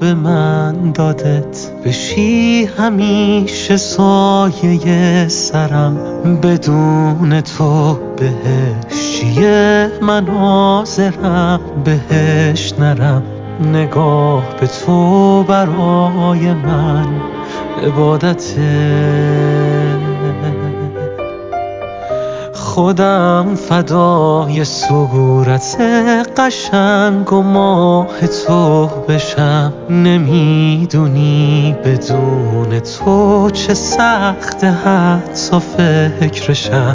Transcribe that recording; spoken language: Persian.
به من دادت، بشی همیشه سایه سرم. بدون تو بهش چیه مناظرم، بهش نرم. نگاه به تو برای من عبادته. خودم فدای صورت قشنگ و ماه تو بشم. نمیدونی بدون تو چه سخته حتی فکرشم.